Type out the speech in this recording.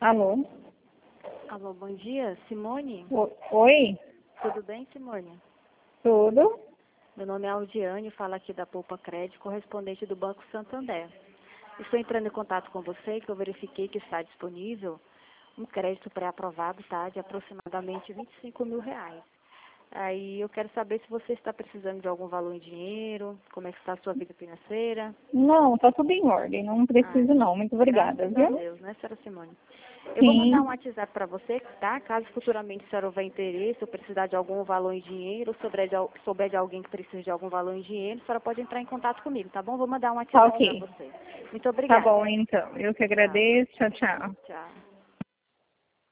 Alô? Alô, bom dia, Simone? Oi? Tudo bem, Simone? Tudo? Meu nome é Aldiane, falo aqui da Poupa Crédito, correspondente do Banco Santander. Estou entrando em contato com você, que eu verifiquei que está disponível um crédito pré-aprovado, tá, de aproximadamente R$ 25.000. Aí eu quero saber se você está precisando de algum valor em dinheiro, como é que está a sua vida financeira. Não, tá tudo em ordem. Não Ah, preciso não. Muito obrigada, graças a viu? Deus, né, senhora Simone? Eu vou mandar um Sim. WhatsApp para você, tá? Caso futuramente a senhora houver interesse ou precisar de algum valor em dinheiro, ou souber de alguém que precisa de algum valor em dinheiro, a senhora pode entrar em contato comigo, tá bom? Vou mandar um Tá WhatsApp para ok. você. Muito Tá obrigada. bom, então. Eu que Tchau. agradeço. Tchau, tchau. Tchau.